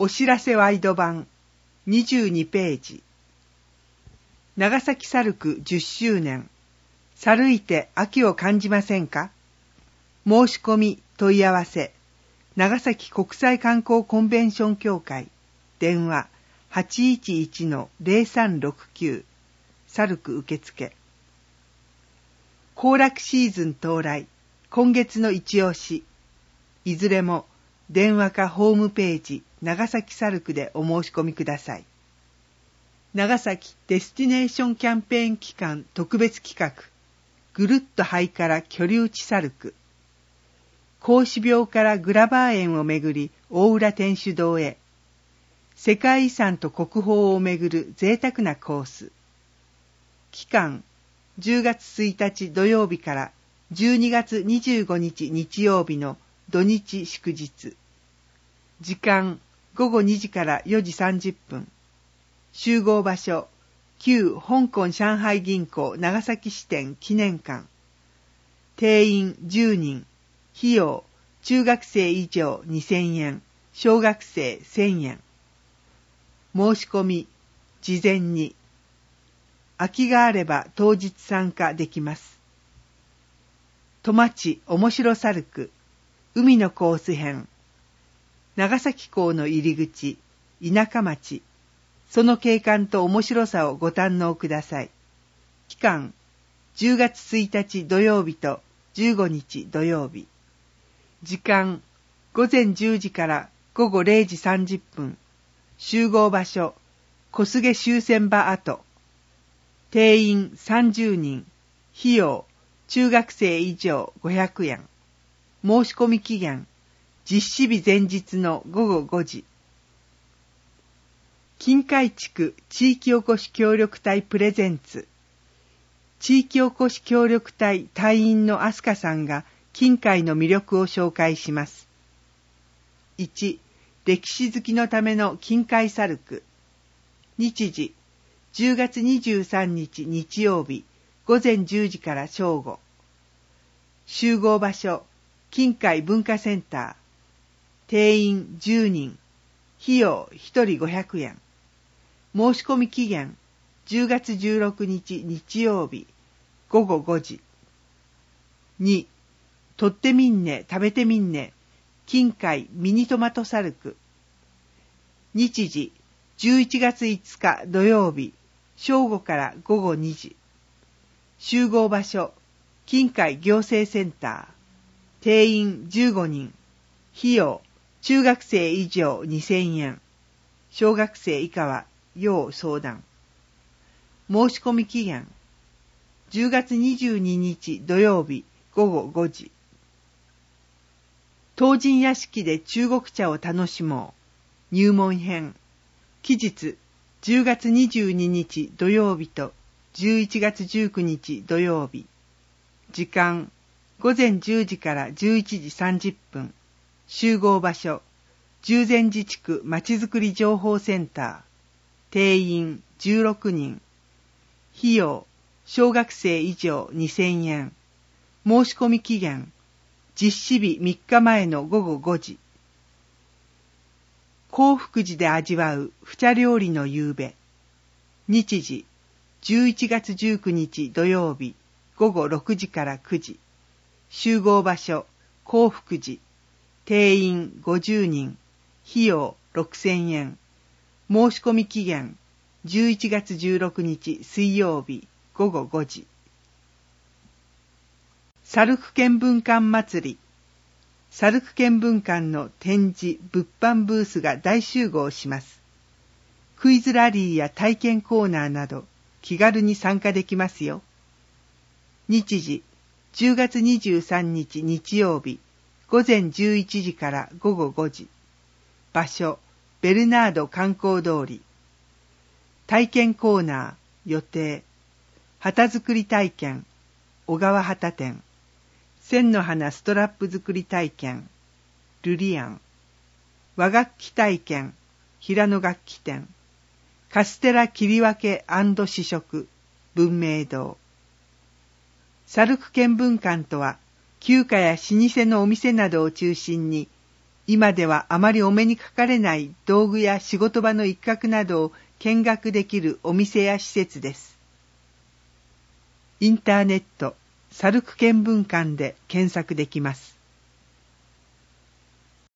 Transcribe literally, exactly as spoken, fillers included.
お知らせワイド版にじゅうにページ。長崎サルクじゅっしゅうねん。歩いて秋を感じませんか？申し込み問い合わせ。長崎国際観光コンベンション協会。電話 はちいちいちのゼロさんろくきゅう。サルク受付。行楽シーズン到来。今月の一押し。いずれも電話かホームページ長崎サルクでお申し込みください。長崎デスティネーションキャンペーン期間特別企画。ぐるっとハイから居留地サルク。孔子廟からグラバー園をめぐり大浦天主堂へ。世界遺産と国宝をめぐる贅沢なコース。期間じゅうがつついたち土曜日からじゅうにがつにじゅうごにち日曜日の土日祝日。時間ごごにじからよじさんじゅっぷん。集合場所旧香港上海銀行長崎支店記念館。定員じゅうにん。費用中学生以上にせんえん、小学生せんえん。申し込み事前に。空きがあれば当日参加できます。戸町おもしろサルク海のコース編。長崎港の入り口田舎町。その景観と面白さをご堪能ください。期間じゅうがつついたち土曜日とじゅうごにち土曜日。時間ごぜんじゅうじからごごれいじさんじゅっぷん。集合場所小菅終戦場跡。定員さんじゅうにん。費用中学生以上ごひゃくえん。申し込み期限実施日前日のごごごじ。近海地区地域おこし協力隊プレゼンツ。地域おこし協力隊隊員の飛鳥さんが近海の魅力を紹介します。いち. 歴史好きのための近海サルク。日時じゅうがつにじゅうさんにち日曜日ごぜんじゅうじから正午。集合場所近海文化センター。定員じゅうにん。費用ひとりごひゃくえん。申し込み期限じゅうがつじゅうろくにち日曜日ごごごじ。に. とってみんね食べてみんね近海ミニトマトサルク。日時じゅういちがついつか土曜日正午からごごにじ。集合場所近海行政センター。定員じゅうごにん。費用中学生以上にせんえん。小学生以下は要相談。申し込み期限じゅうがつにじゅうににち土曜日ごごごじ。唐人屋敷で中国茶を楽しもう。入門編。期日じゅうがつにじゅうににち土曜日とじゅういちがつじゅうくにち土曜日。時間ごぜんじゅうじからじゅういちじさんじゅっぷん。集合場所十全自治区まちづくり情報センター。定員じゅうろくにん。費用小学生以上にせんえん。申し込み期限実施日みっかまえのごごごじ。興福寺で味わう普茶料理の夕べ。日時じゅういちがつじゅうくにち土曜日ごごろくじからくじ。集合場所興福寺。定員ごじゅうにん。費用ろくせんえん。申し込み期限じゅういちがつじゅうろくにち水曜日ごごごじ。サルク見聞館祭り。サルク見聞館の展示物販ブースが大集合します。クイズラリーや体験コーナーなど気軽に参加できますよ。日時じゅうがつにじゅうさんにち日曜日ごぜんじゅういちじからごごごじ。場所ベルナード観光通り。体験コーナー予定。旗作り体験小川旗店。千の花ストラップ作り体験ルリアン。和楽器体験平野楽器店。カステラ切り分け&試食文明堂。サルク見聞館とは旧家や老舗のお店などを中心に今ではあまりお目にかかれない道具や仕事場の一角などを見学できるお店や施設です。インターネット、サルク見聞館で検索できます。